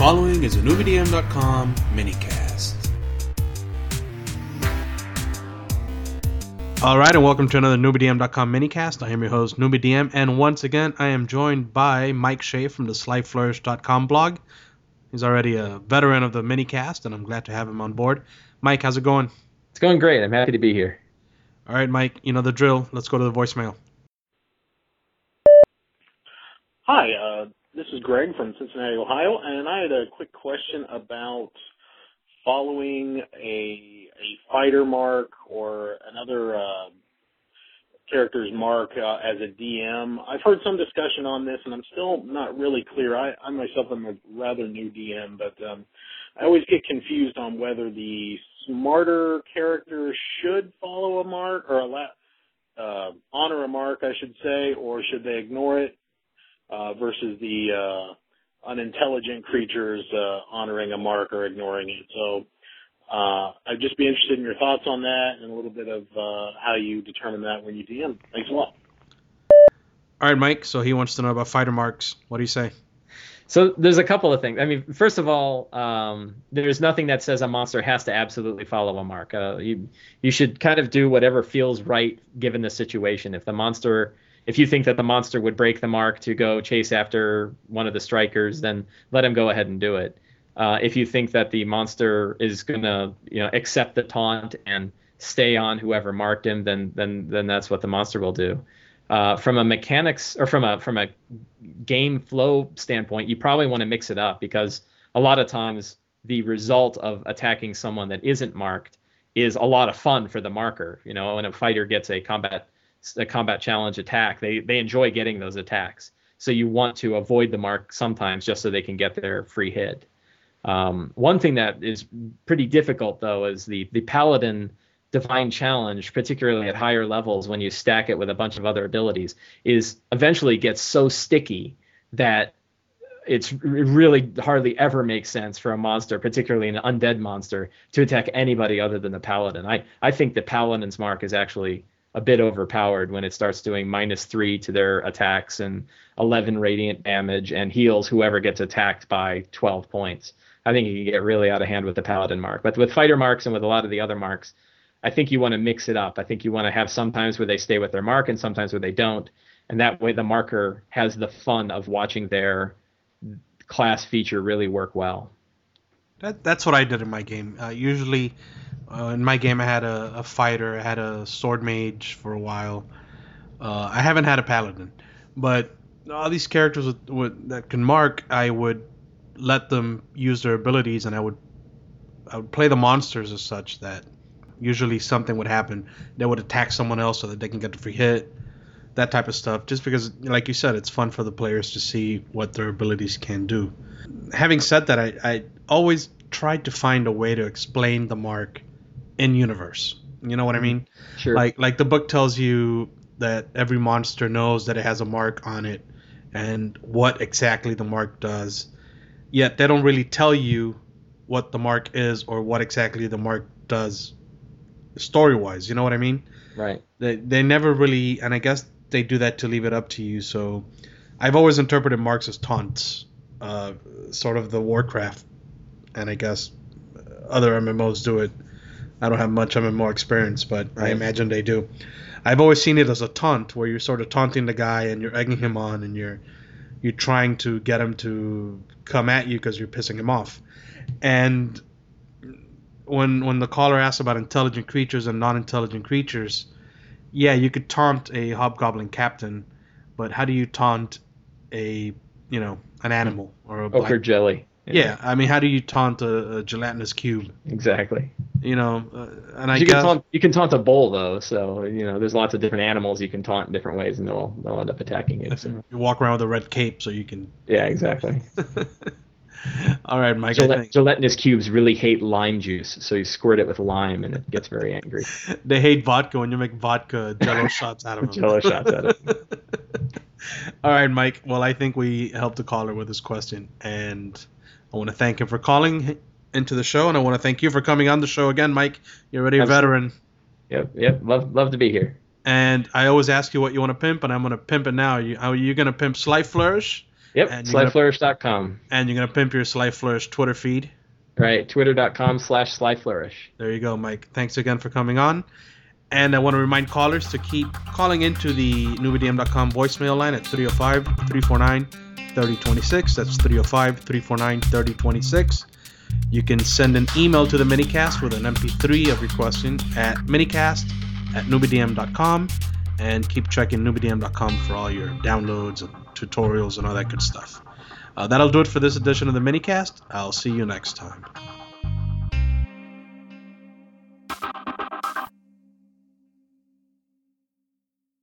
following is a NewbieDM.com minicast. Alright, and welcome to another NewbieDM.com minicast. I am your host, NewbieDM, and once again, I am joined by Mike Shea from the SlyFlourish.com blog. He's already a veteran of the minicast, and I'm glad to have him on board. Mike, how's it going? It's going great. I'm happy to be here. Alright, Mike, you know the drill. Let's go to the voicemail. Hi, this is Greg from Cincinnati, Ohio, and I had a quick question about following a fighter mark or another character's mark as a DM. I've heard some discussion on this, and I'm still not really clear. I myself am a rather new DM, but I always get confused on whether the smarter character should follow a mark or honor a mark, I should say, or should they ignore it versus the unintelligent creatures honoring a mark or ignoring it. So I'd just be interested in your thoughts on that and a little bit of how you determine that when you DM. Thanks a lot. All right, Mike, so he wants to know about fighter marks. What do you say? So there's a couple of things. I mean, first of all, there's nothing that says a monster has to absolutely follow a mark. You should kind of do whatever feels right given the situation. If you think that the monster would break the mark to go chase after one of the strikers, then let him go ahead and do it. If you think that the monster is gonna, accept the taunt and stay on whoever marked him, then that's what the monster will do. From a mechanics or from a game flow standpoint, you probably want to mix it up because a lot of times the result of attacking someone that isn't marked is a lot of fun for the marker. When a fighter gets a combat challenge attack, they enjoy getting those attacks. So you want to avoid the mark sometimes just so they can get their free hit. One thing that is pretty difficult, though, is the Paladin Divine Challenge, particularly at higher levels when you stack it with a bunch of other abilities, is eventually gets so sticky that it really hardly ever makes sense for a monster, particularly an undead monster, to attack anybody other than the Paladin. I think the Paladin's mark is actually a bit overpowered when it starts doing -3 to their attacks and 11 radiant damage and heals whoever gets attacked by 12 points. I think you can get really out of hand with the Paladin mark. But with fighter marks and with a lot of the other marks, I think you want to mix it up. I think you want to have sometimes where they stay with their mark and sometimes where they don't. And that way the marker has the fun of watching their class feature really work well. That's what I did in my game. Usually in my game I had a fighter, I had a sword mage for a while. I haven't had a paladin. But all these characters that can mark, I would let them use their abilities, and I would play the monsters as such that usually something would happen. They would attack someone else so that they can get the free hit, that type of stuff, just because, like you said, it's fun for the players to see what their abilities can do. Having said that, I always tried to find a way to explain the mark in universe. You know what I mean? Sure. Like the book tells you that every monster knows that it has a mark on it and what exactly the mark does, yet they don't really tell you what the mark is or what exactly the mark does story-wise. You know what I mean? Right. They never really, and I guess they do that to leave it up to you. So I've always interpreted marks as taunts, sort of the Warcraft, and I guess other MMOs do it. I don't have much MMO experience, but right. I imagine they do. I've always seen it as a taunt, where you're sort of taunting the guy and you're egging him on and you're trying to get him to come at you because you're pissing him off. And when the caller asks about intelligent creatures and non-intelligent creatures, yeah, you could taunt a hobgoblin captain, but how do you taunt an animal or a ochre jelly? Yeah, I mean, how do you taunt a gelatinous cube? Exactly. And I guess you can taunt a bull though, so there's lots of different animals you can taunt in different ways, and they'll end up attacking it. So. You walk around with a red cape, so you can. Yeah, exactly. All right, Mike. Gelatinous cubes really hate lime juice, so you squirt it with lime, and it gets very angry. They hate vodka when you make vodka Jello shots out of them. Jello shots out of them. All right, Mike. Well, I think we helped the caller with this question, and I want to thank him for calling into the show, and I want to thank you for coming on the show again, Mike. You're already a veteran. Yep. Love to be here. And I always ask you what you want to pimp, and I'm going to pimp it now. Are you going to pimp Sly Flourish? Yep, And slyflourish.com. And you're going to pimp your Sly Flourish Twitter feed. Right, twitter.com/slyflourish. There you go, Mike. Thanks again for coming on. And I want to remind callers to keep calling into the newbiedm.com voicemail line at 305-349-3026. That's 305-349-3026. You can send an email to the minicast with an MP3 of your question at minicast@newbiedm.com. And keep checking newbiedm.com for all your downloads and tutorials and all that good stuff. That'll do it for this edition of the minicast. I'll see you next time.